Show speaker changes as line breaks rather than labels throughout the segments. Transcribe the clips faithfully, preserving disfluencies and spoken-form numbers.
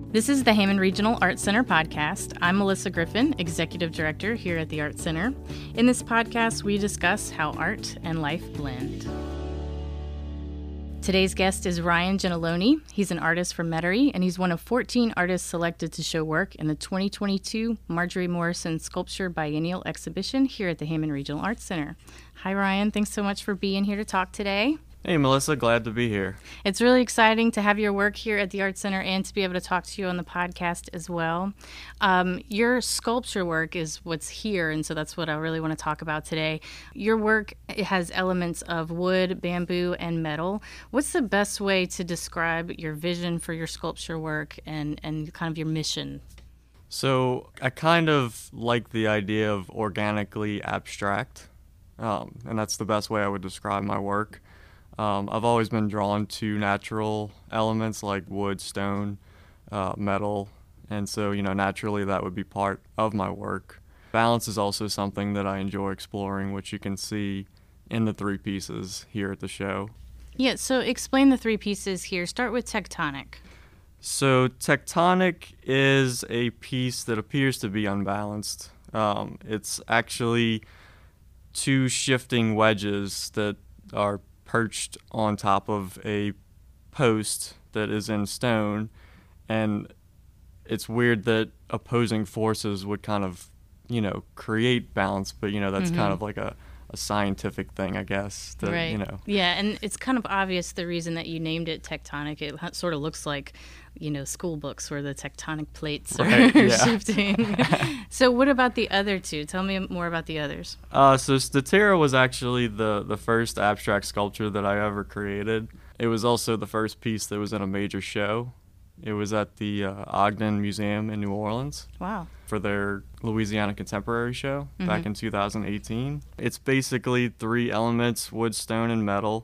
This is the Hammond Regional Art Center podcast. I'm Melissa Griffin, Executive Director here at the Art Center. In this podcast, we discuss how art and life blend. Today's guest is Ryan Gentiloni. He's an artist from Metairie, and he's one of fourteen artists selected to show work in the twenty twenty-two Marjorie Morrison Sculpture Biennial Exhibition here at the Hammond Regional Art Center. Hi, Ryan. Thanks so much for being here to talk today.
Hey, Melissa. Glad to be here.
It's really exciting to have your work here at the Art Center and to be able to talk to you on the podcast as well. Um, your sculpture work is what's here, and so that's what I really want to talk about today. Your work it has elements of wood, bamboo, and metal. What's the best way to describe your vision for your sculpture work and, and kind of your mission?
So I kind of like the idea of organically abstract, um, and that's the best way I would describe my work. Um, I've always been drawn to natural elements like wood, stone, uh, metal, and so, you know, naturally that would be part of my work. Balance is also something that I enjoy exploring, which you can see in the three pieces here at the show.
Yeah, so explain the three pieces here. Start with Tectonic.
So Tectonic is a piece that appears to be unbalanced. Um, it's actually two shifting wedges that are perched on top of a post that is in stone, and it's weird that opposing forces would kind of, you know, create balance, but, you know, that's
Mm-hmm.
kind of like a, a scientific thing, I guess, that,
Right.
you know.
Yeah, and it's kind of obvious the reason that you named it Tectonic. It ha- sort of looks like, you know, school books where the tectonic plates are
Right, yeah.
shifting. So what about the other two? Tell me more about the others.
Uh, so Statera was actually the, the first abstract sculpture that I ever created. It was also the first piece that was in a major show. It was at the uh, Ogden Museum in New Orleans.
Wow.
For their Louisiana Contemporary show
Mm-hmm.
back in two thousand eighteen. It's basically three elements, wood, stone, and metal.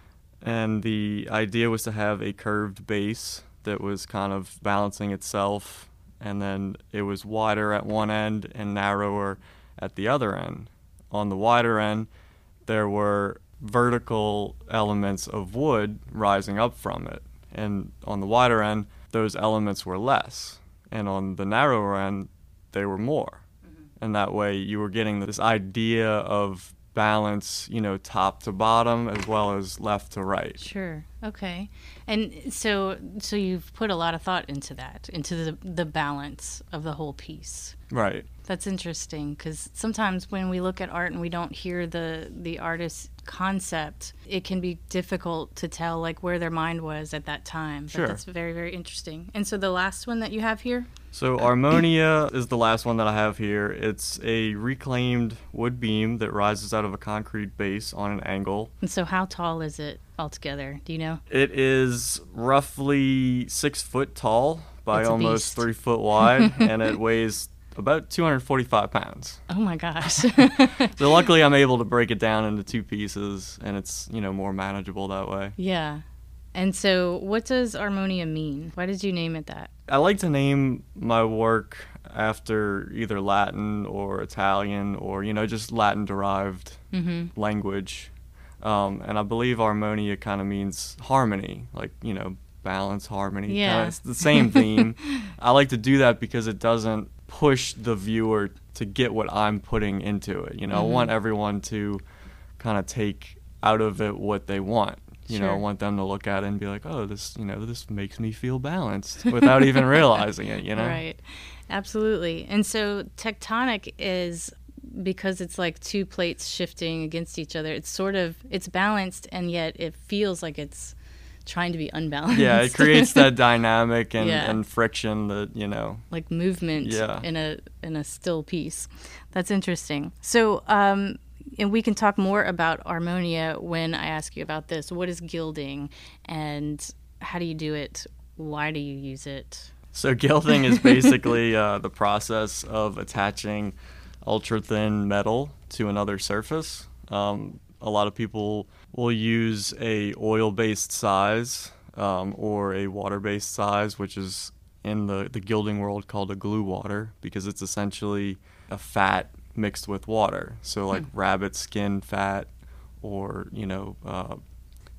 And the idea was to have a curved base that was kind of balancing itself, and then it was wider at one end and narrower at the other end. On the wider end, there were vertical elements of wood rising up from it. And on the wider end, those elements were less. And on the narrower end, they were more. Mm-hmm. And that way you were getting this idea of balance, you know, top to bottom as well as left to right.
Sure. Okay. And so so you've put a lot of thought into that, into the the balance of the whole piece.
Right.
That's interesting because sometimes when we look at art and we don't hear the the artist's concept, it can be difficult to tell like where their mind was at that time. But
Sure.
that's very, very interesting. And so the last one that you have here?
So Armonia is the last one that I have here. It's a reclaimed wood beam that rises out of a concrete base on an angle.
And so how tall is it altogether? Do you know?
It is roughly six foot tall by
It's a
almost
beast.
three foot wide, and it weighs about two hundred forty-five pounds.
Oh my gosh.
So luckily I'm able to break it down into two pieces, and it's, you know, more manageable that way.
Yeah. And so what does Armonia mean? Why did you name it that?
I like to name my work after either Latin or Italian or, you know, just Latin-derived
Mm-hmm.
language. Um, and I believe Armonia kind of means harmony, like, you know, balance, harmony.
Yeah.
Kinda, it's the same theme. I like to do that because it doesn't push the viewer to get what I'm putting into it. You know,
Mm-hmm.
I want everyone to kind of take out of it what they want. You know, I
Sure.
want them to look at it and be like, oh, this, you know, this makes me feel balanced without even realizing it, you know?
Right. Absolutely. And so tectonic is because it's like two plates shifting against each other. It's sort of it's balanced and yet it feels like it's trying to be unbalanced.
Yeah, it creates that dynamic and,
Yeah.
and friction that, you know.
like movement
Yeah.
in a in a still piece. That's interesting. So um and we can talk more about Armonia when I ask you about this. What is gilding and how do you do it? Why do you use it?
So gilding is basically uh, the process of attaching ultra-thin metal to another surface. Um, a lot of people will use a oil-based size um, or a water-based size, which is in the, the gilding world called a glue water, because it's essentially a fat mixed with water. So like
Hmm.
rabbit skin fat or, you know, uh,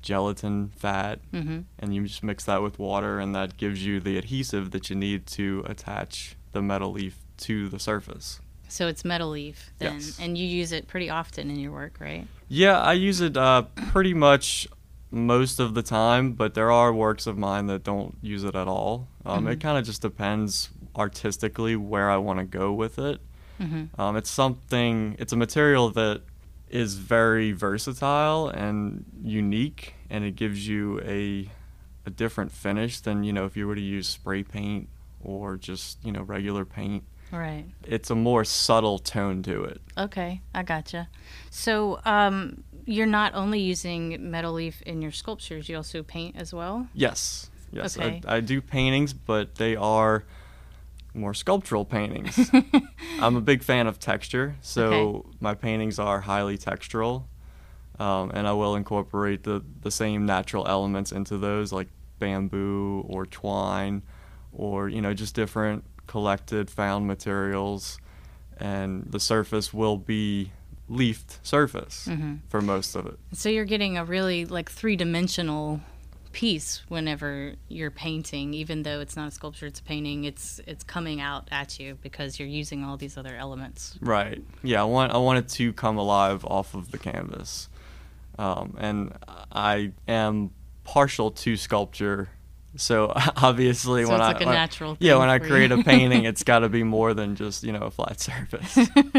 gelatin fat,
Mm-hmm.
and you just mix that with water, and that gives you the adhesive that you need to attach the metal leaf to the surface.
So it's metal leaf then,
Yes.
and you use it pretty often in your work, right?
Yeah, I use it uh, pretty much most of the time, but there are works of mine that don't use it at all. Um,
Mhm.
It kind of just depends artistically where I want to go with it.
Mm-hmm.
Um, it's something, it's a material that is very versatile and unique, and it gives you a a different finish than, you know, if you were to use spray paint or just, you know, regular paint.
Right.
It's a more subtle tone to it.
Okay, I gotcha. So um, you're not only using metal leaf in your sculptures, you also paint as well?
Yes, yes,
Okay.
I, I do paintings, but they are more sculptural paintings. I'm a big fan of texture, so
Okay.
my paintings are highly textural, um, and I will incorporate the, the same natural elements into those, like bamboo or twine, or, you know, just different collected, found materials, and the surface will be leafed surface
Mhm.
for most of it.
So you're getting a really like three-dimensional piece whenever you're painting, even though it's not a sculpture, it's a painting. It's it's coming out at you because you're using all these other elements.
Right. Yeah, I want I want it to come alive off of the canvas, um, and I am partial to sculpture. So obviously,
So
when
it's
I
like a
when-
natural
yeah,
thing
when I
for
create
you.
a painting, it's got to be more than just, you know, a flat surface.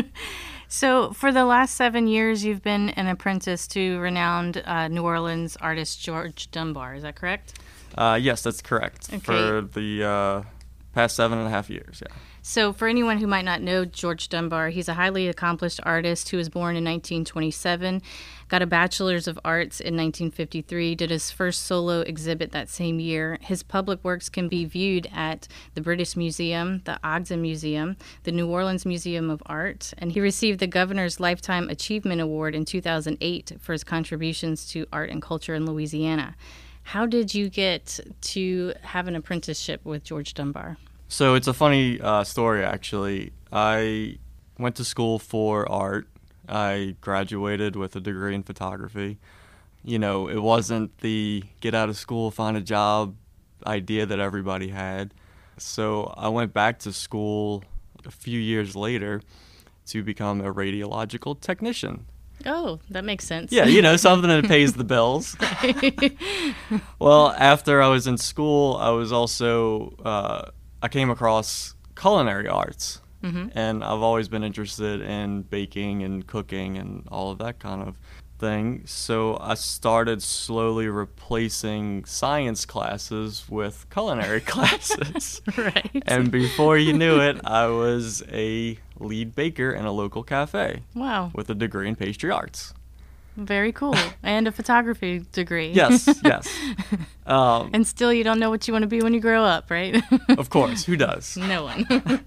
So for the last seven years, you've been an apprentice to renowned uh, New Orleans artist George Dunbar. Is that correct?
Uh, yes, that's correct.
Okay.
For the uh, past seven and a half years, yeah.
So, for anyone who might not know George Dunbar, he's a highly accomplished artist who was born in nineteen twenty-seven, got a Bachelor's of Arts in nineteen fifty-three, did his first solo exhibit that same year. His public works can be viewed at the British Museum, the Ogden Museum, the New Orleans Museum of Art, and he received the Governor's Lifetime Achievement Award in two thousand eight for his contributions to art and culture in Louisiana. How did you get to have an apprenticeship with George Dunbar?
So it's a funny uh, story, actually. I went to school for art. I graduated with a degree in photography. You know, it wasn't the get out of school, find a job idea that everybody had. So I went back to school a few years later to become a radiological technician.
Oh, that makes sense.
Yeah, you know, something that pays the bills. Well, after I was in school, I was also, uh, I came across culinary arts.
Mm-hmm.
And I've always been interested in baking and cooking and all of that kind of thing. So I started slowly replacing science classes with culinary classes.
Right.
And before you knew it, I was a lead baker in a local cafe
Wow.
with a degree in pastry arts.
Very cool. And a photography degree.
Yes, yes. Um,
And still you don't know what you want to be when you grow up, right?
of course, who does?
No one.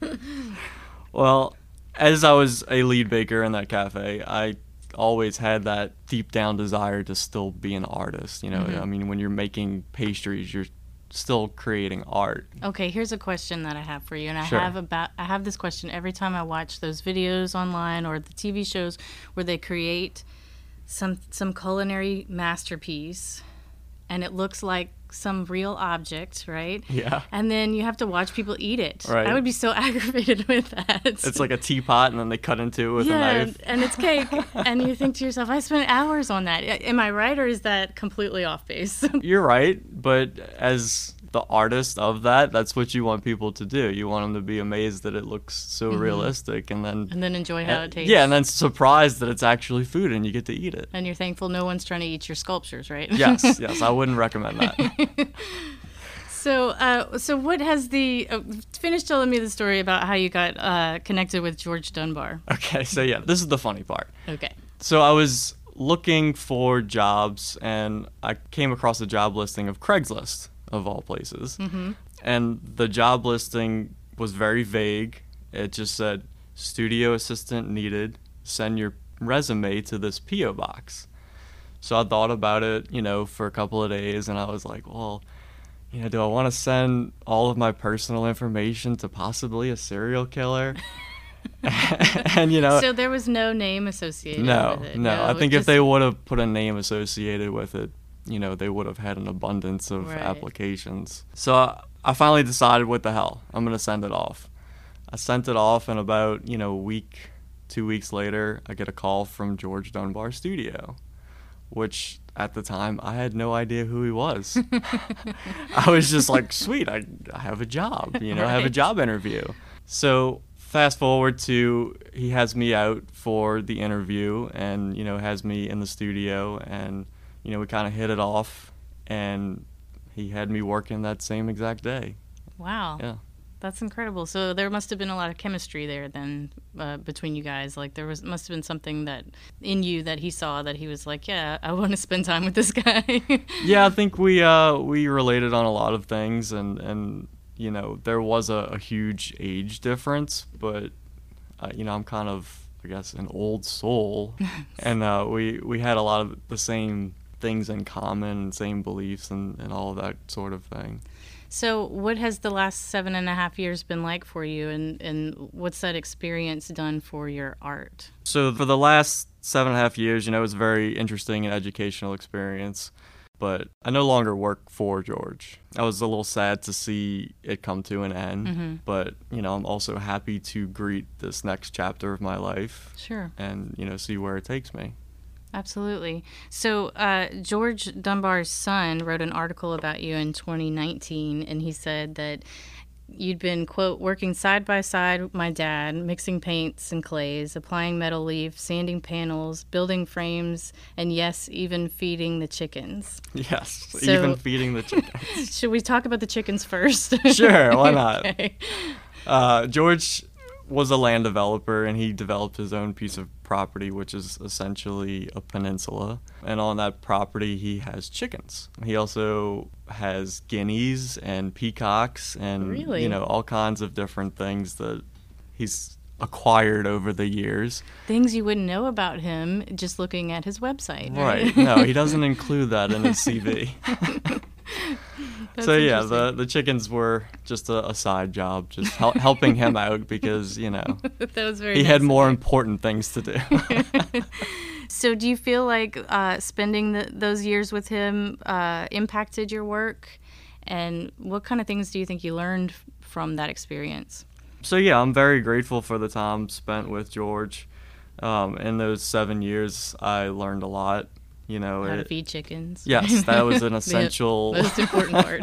Well, as I was a lead baker in that cafe, I always had that deep down desire to still be an artist. You know,
Mhm.
I mean, when you're making pastries, you're still creating art.
Okay, here's a question that I have for you, and I
Sure.
have about I have this question every time I watch those videos online or the T V shows where they create some some culinary masterpiece, and it looks like some real object, right?
Yeah.
And then you have to watch people eat it.
Right.
I would be so aggravated with that.
It's like a teapot, and then they cut into it with
yeah,
a knife.
and it's cake, and you think to yourself, I spent hours on that. Am I right, or is that completely off base?
You're right, but as the artist of that, that's what you want people to do. You want them to be amazed that it looks so
Mhm.
realistic, and then
And then enjoy how it tastes.
yeah, and then surprised that it's actually food and you get to eat it.
And you're thankful no one's trying to eat your sculptures, right?
Yes, yes, I wouldn't recommend that.
So, uh, so what has the uh, finish telling me the story about how you got uh, connected with George Dunbar?
Okay, so yeah, this is the funny part.
Okay.
So I was looking for jobs, and I came across a job listing of Craigslist, of all places.
Mm-hmm.
And the job listing was very vague. It just said, studio assistant needed, send your resume to this P O box. So I thought about it, you know, for a couple of days, and I was like, well, you know, do I want to send all of my personal information to possibly a serial killer? And, you know,
So there was no name associated
no,
with it.
no. I think
just,
if they would have put a name associated with it, you know, they would have had an abundance of
Right.
applications. So I, I finally decided, what the hell, I'm going to send it off. I sent it off, and about, you know, a week, two weeks later, I get a call from George Dunbar's studio, which at the time I had no idea who he was. I was just like, sweet, I, I have a job, you know, I have a
Right.
job interview. So fast forward to, he has me out for the interview, and, you know, has me in the studio, and, you know, we kind of hit it off, and he had me working that same exact day.
Wow.
Yeah.
That's incredible. So there must have been a lot of chemistry there then uh, between you guys. Like there was must have been something that in you that he saw that he was like, yeah, I want to spend time with this guy.
Yeah, I think we uh we related on a lot of things, and and you know, there was a, a huge age difference, but uh, you know, I'm kind of, I guess, an old soul, and uh, we we had a lot of the same things in common, and same beliefs, and, and all of that sort of thing.
So what has the last seven and a half years been like for you, and, and what's that experience done for your art?
So for the last seven and a half years, you know, it was a very interesting and educational experience. But I no longer work for George. I was a little sad to see it come to an end.
Mm-hmm.
But, you know, I'm also happy to greet this next chapter of my life.
Sure.
And, you know, see where it takes me.
Absolutely. So uh, George Dunbar's son wrote an article about you in twenty nineteen, and he said that you'd been, quote, working side by side with my dad, mixing paints and clays, applying metal leaf, sanding panels, building frames, and yes, even feeding the chickens.
Yes,
So-
even feeding the chickens.
Should we talk about the chickens first?
Sure, why not?
Okay.
Uh, George was a land developer, and he developed his own piece of property, which is essentially a peninsula. And on that property, he has chickens. He also has guineas and peacocks and,
Really?
you know, all kinds of different things that he's acquired over the years.
Things you wouldn't know about him just looking at his website.
Right. No, he doesn't include that in his C V.
That's
So yeah,
interesting.
the the chickens were just a, a side job, just hel- helping him out because, you know,
that was very
he
nice
had
of
more
you.
important things to do.
So do you feel like uh, spending the, those years with him uh, impacted your work? And what kind of things do you think you learned f- from that experience?
So yeah, I'm very grateful for the time spent with George. Um, in those seven years, I learned a lot. You know,
How to
it,
feed chickens?
yes, that was an
The
essential.
most important part.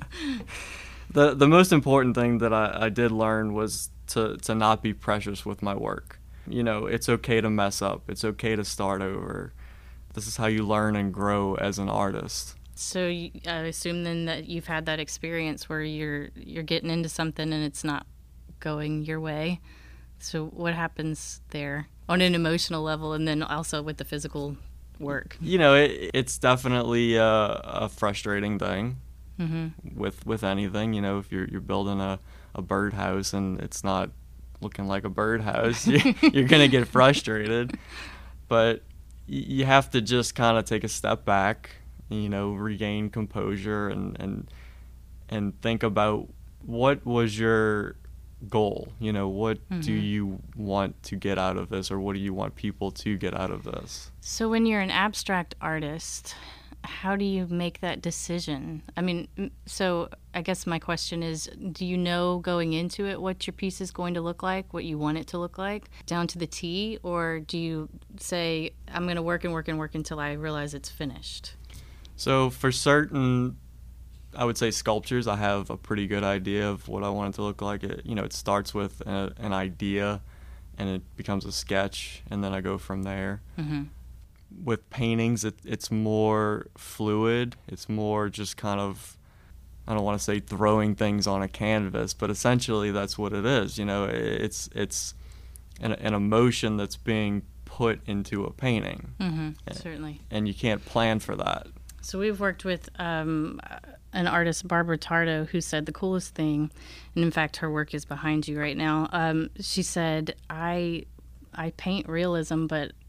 the the most important thing that I, I did learn was to to not be precious with my work. You know, it's okay to mess up. It's okay to start over. This is how you learn and grow as an artist.
So you, I assume then that you've had that experience where you're you're getting into something and it's not going your way. So what happens there on an emotional level, and then also with the physical work?
You know, it, it's definitely a, a frustrating thing
Mm-hmm.
with with anything. You know, if you're you're building a, a birdhouse and it's not looking like a birdhouse, you, you're gonna get frustrated. But y- you have to just kind of take a step back, you know, regain composure, and and and think about what was your goal. You know, what do
Mhm.
you want to get out of this, or what do you want people to get out of this?
So when you're an abstract artist, how do you make that decision? I mean, m- so I guess my question is, do you know going into it what your piece is going to look like, what you want it to look like, down to the T, or do you say, I'm going to work and work and work until I realize it's finished?
So for certain, I would say sculptures, I have a pretty good idea of what I want it to look like. It, you know, it starts with a, an idea, and it becomes a sketch, and then I go from there.
Mm-hmm.
With paintings, it, it's more fluid. It's more just kind of, I don't want to say throwing things on a canvas, but essentially that's what it is. You know, it's it's an, an emotion that's being put into a painting,
Mm-hmm. Certainly.
and you can't plan for that.
So we've worked with um, an artist, Barbara Tardo, who said the coolest thing, and in fact her work is behind you right now. Um, she said, I I paint realism, but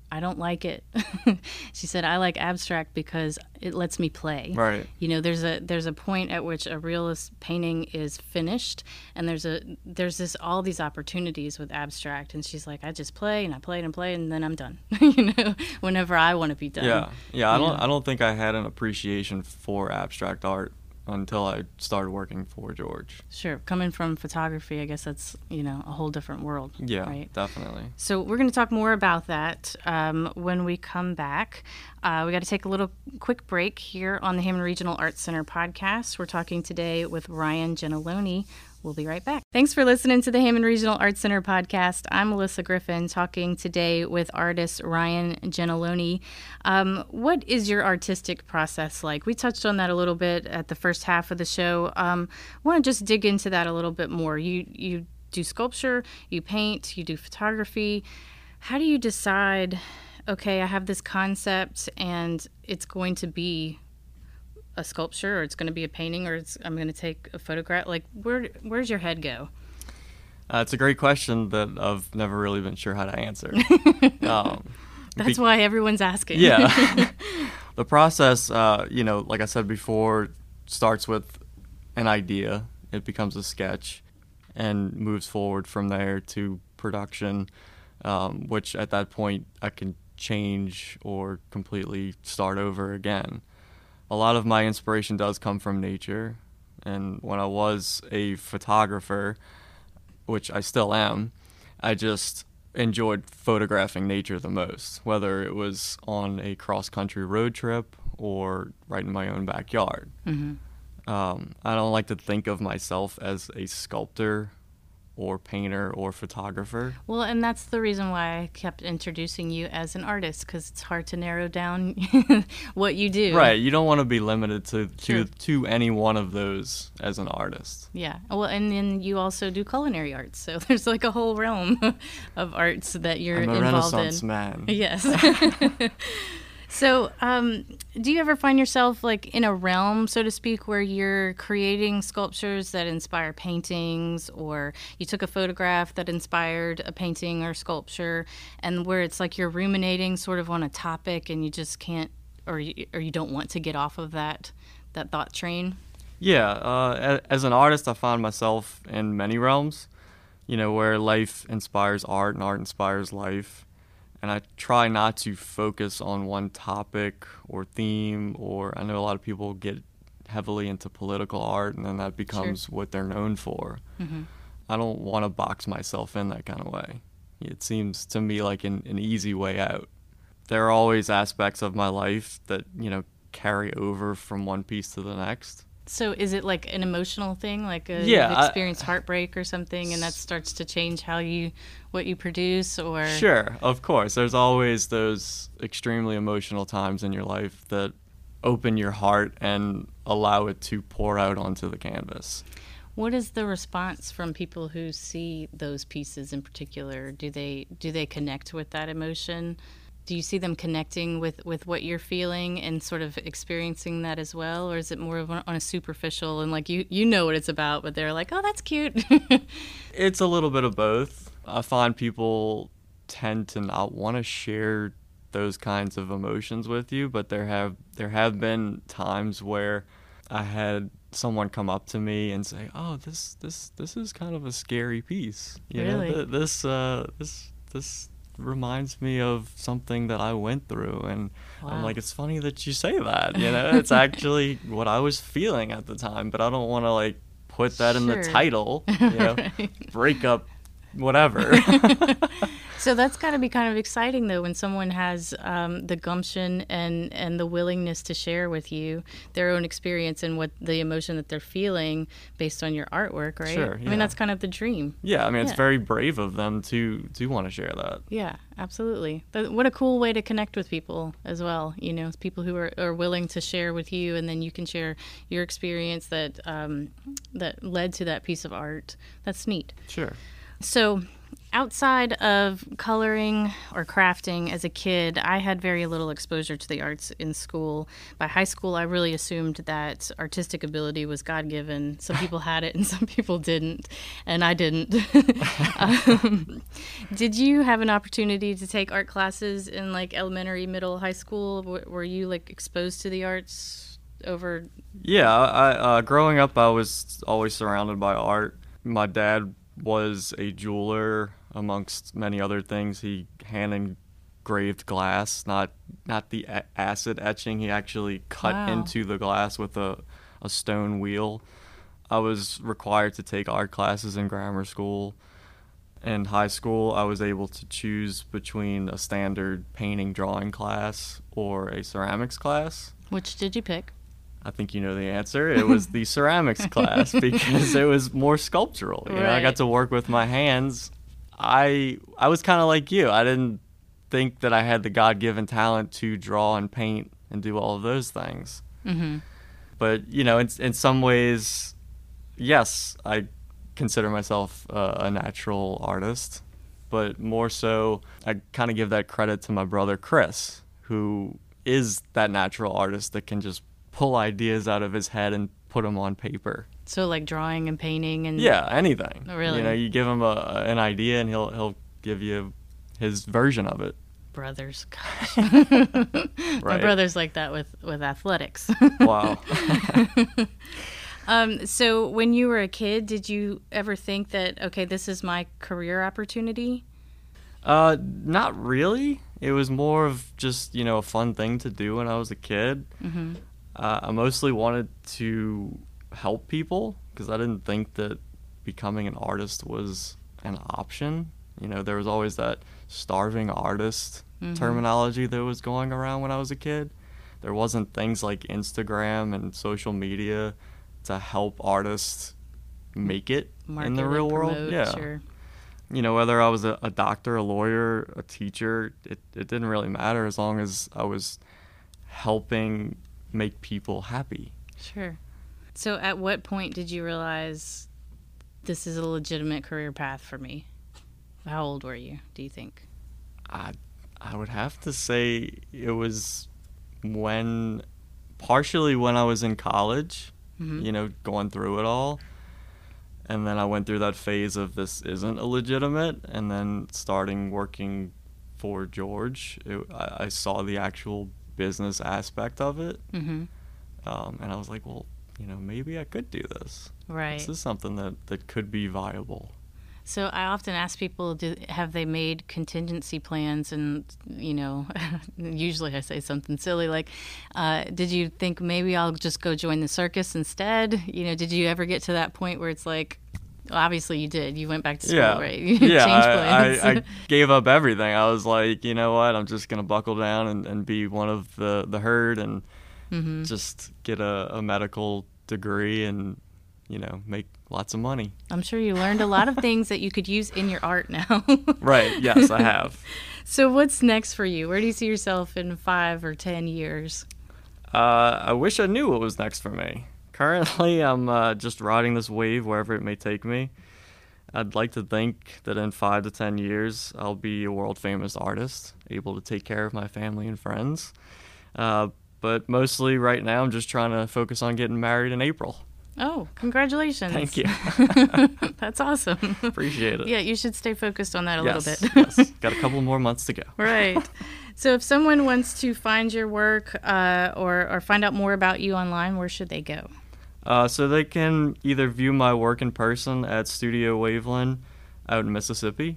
I don't like it. She said, I like abstract because it lets me play.
Right.
You know, there's a there's a point at which a realist painting is finished, and there's a there's this all these opportunities with abstract. And she's like, I just play and I play and play, and then I'm done. You know, whenever I want to be done.
Yeah, yeah. I don't
know?
I don't think I had an appreciation for abstract art until I started working for George.
Sure. Coming from photography, I guess that's, you know, a whole different world.
Yeah,
right?
definitely.
So we're going to talk more about that um, when we come back. Uh, we got to take a little quick break here on the Hammond Regional Arts Center podcast. We're talking today with Ryan Gentiloni. We'll be right back. Thanks for listening to the Hammond Regional Arts Center podcast. I'm Melissa Griffin, talking today with artist Ryan Gentiloni. Um, what is your artistic process like? We touched on that a little bit at the first half of the show. Um, I want to just dig into that a little bit more. You you do sculpture, you paint, you do photography. How do you decide, okay, I have this concept and it's going to be a sculpture, or it's going to be a painting, or it's, I'm going to take a photograph? Like, where where's your head go?
Uh, it's a great question that I've never really been sure how to answer. um,
That's
be-
why everyone's asking.
Yeah. The process, uh, you know, like I said before, starts with an idea. It becomes a sketch and moves forward from there to production, um, which at that point I can change or completely start over again. A lot of my inspiration does come from nature, and when I was a photographer, which I still am, I just enjoyed photographing nature the most, whether it was on a cross-country road trip or right in my own backyard.
Mm-hmm.
Um, I don't like to think of myself as a sculptor or painter or photographer.
Well, and that's the reason why I kept introducing you as an artist, because it's hard to narrow down what you do.
Right, you don't want to be limited to,
Sure.
to, to any one of those as an artist.
Yeah. Well, and then you also do culinary arts, so there's like a whole realm of arts that you're
I'm a
involved
Renaissance
in.
man.
Yes. So, um, do you ever find yourself like in a realm, so to speak, where you're creating sculptures that inspire paintings, or you took a photograph that inspired a painting or sculpture, and where it's like you're ruminating sort of on a topic and you just can't, or you, or you don't want to get off of that that thought train?
Yeah, uh, a- as an artist, I found myself in many realms, you know, where life inspires art and art inspires life. And I try not to focus on one topic or theme, or I know a lot of people get heavily into political art and then that becomes
Sure.
what they're known for.
Mm-hmm.
I don't want to box myself in that kind of way. It seems to me like an, an easy way out. There are always aspects of my life that, you know, carry over from one piece to the next.
So is it like an emotional thing, like a,
Yeah,
you've
I-
experienced heartbreak or something, and that starts to change how you, what you produce, or?
Sure, of course. There's always those extremely emotional times in your life that open your heart and allow it to pour out onto the canvas.
What is the response from people who see those pieces in particular? Do they do they connect with that emotion? Do you see them connecting with, with what you're feeling and sort of experiencing that as well? Or is it more of on a superficial and like you, you know what it's about, but they're like, oh, that's cute?
It's a little bit of both. I find people tend to not want to share those kinds of emotions with you, but there have there have been times where I had someone come up to me and say, "Oh, this this this is kind of a scary piece." You
Really?
know, th- this uh, this this reminds me of something that I went through, and I'm
Wow.
like, it's funny that you say that. You know, it's actually what I was feeling at the time, but I don't want to like put that in the
Sure.
title. You know,
Right.
breakup, whatever.
So that's got to be kind of exciting, though, when someone has um, the gumption and, and the willingness to share with you their own experience and what the emotion that they're feeling based on your artwork, right?
Sure,
I
yeah.
mean, that's kind of the dream.
Yeah, I mean, it's
Yeah.
very brave of them to to want to share that.
Yeah, absolutely. But what a cool way to connect with people as well. You know, people who are, are willing to share with you, and then you can share your experience that um, that led to that piece of art. That's neat.
Sure.
So outside of coloring or crafting as a kid, I had very little exposure to the arts in school. By high school, I really assumed that artistic ability was God-given. Some people had it and some people didn't, and I didn't. um, did you have an opportunity to take art classes in like elementary, middle, high school? W- were you like exposed to the arts over?
Yeah, I, uh, growing up, I was always surrounded by art. My dad was a jeweler, amongst many other things. He hand engraved glass, not not the a- acid etching. He actually cut
Wow.
into the glass with a, a stone wheel. I was required to take art classes in grammar school. In high school, I was able to choose between a standard painting drawing class or a ceramics class.
Which did you pick?
I think you know the answer. It was the ceramics class because it was more sculptural. You know, I
Right.
got to work with my hands. I I was kind of like you. I didn't think that I had the God-given talent to draw and paint and do all of those things.
Mm-hmm.
But, you know, in, in some ways, yes, I consider myself uh, a natural artist. But more so, I kind of give that credit to my brother Chris, who is that natural artist that can just pull ideas out of his head and put them on paper.
So like drawing and painting and
Yeah, anything.
Oh, really?
You know, you give him a, an idea and he'll he'll give you his version of it.
brothers. Gosh. My
Right.
brother's like that with, with athletics.
Wow.
um, so when you were a kid, did you ever think that, okay, this is my career opportunity?
Uh, not really. It was more of just, you know, a fun thing to do when I was a kid.
Mm-hmm.
Uh, I mostly wanted to help people because I didn't think that becoming an artist was an option. You know, there was always that starving artist
Mhm.
terminology that was going around when I was a kid. There wasn't things like Instagram and social media to help artists make it
Market
in the
and
real world.
promote,
Yeah.
Sure.
You know, whether I was a, a doctor, a lawyer, a teacher, it, it didn't really matter as long as I was helping make people happy.
Sure. So at what point did you realize this is a legitimate career path for me? How old were you, do you think?
I I would have to say it was when, partially when I was in college,
Mhm.
you know, going through it all. And then I went through that phase of this isn't a legitimate, and then starting working for George, it, I, I saw the actual business aspect of it.
Mm-hmm.
Um, and I was like, well, you know, maybe I could do this.
Right.
This is something that, that could be viable.
So I often ask people, do, have they made contingency plans? And, you know, usually I say something silly like, uh, did you think maybe I'll just go join the circus instead? You know, did you ever get to that point where it's like, well, obviously you did. You went back to school,
Yeah.
right? You
Yeah,
changed
I,
plans.
I, I gave up everything. I was like, you know what? I'm just going to buckle down and, and be one of the, the herd and
Mhm.
just get a, a medical degree and, you know, make lots of money.
I'm sure you learned a lot of things that you could use in your art now.
Right. Yes, I have.
So what's next for you? Where do you see yourself in five or ten years?
Uh, I wish I knew what was next for me. Currently, I'm uh, just riding this wave wherever it may take me. I'd like to think that in five to ten years, I'll be a world-famous artist, able to take care of my family and friends. Uh, but mostly right now, I'm just trying to focus on getting married in April.
Oh, congratulations.
Thank you.
That's awesome.
Appreciate it.
Yeah, you should stay focused on that a
yes,
little bit.
yes. Got a couple more months to go.
Right. So if someone wants to find your work uh, or, or find out more about you online, where should they go?
Uh, so they can either view my work in person at Studio Waveland out in Mississippi.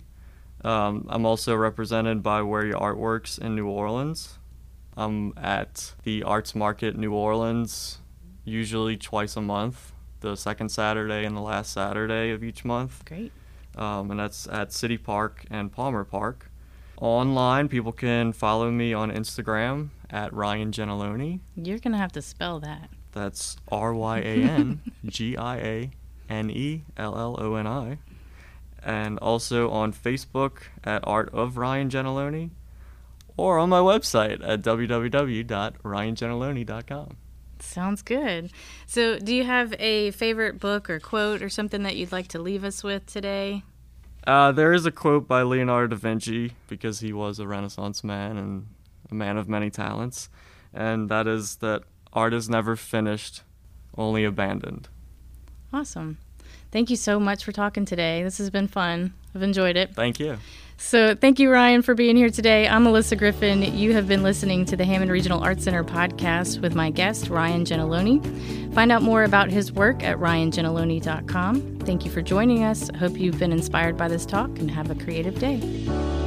Um, I'm also represented by Where Your Art Works in New Orleans. I'm at the Arts Market New Orleans usually twice a month, the second Saturday and the last Saturday of each month.
Great.
Um, and that's at City Park and Palmer Park. Online, people can follow me on Instagram at Ryan Gentiloni.
You're going to have to spell that.
That's R Y A N G I A N E L L O N I. And also on Facebook at Art of Ryan Gentiloni, or on my website at w w w dot ryan gentiloni dot com.
Sounds good. So do you have a favorite book or quote or something that you'd like to leave us with today?
Uh, there is a quote by Leonardo da Vinci, because he was a Renaissance man and a man of many talents, and that is that art is never finished, only abandoned.
Awesome. Thank you so much for talking today. This has been fun. I've enjoyed it.
Thank you.
So thank you, Ryan, for being here today. I'm Melissa Griffin. You have been listening to the Hammond Regional Arts Center podcast with my guest, Ryan Gentiloni. Find out more about his work at ryan gentiloni dot com. Thank you for joining us. I hope you've been inspired by this talk and have a creative day.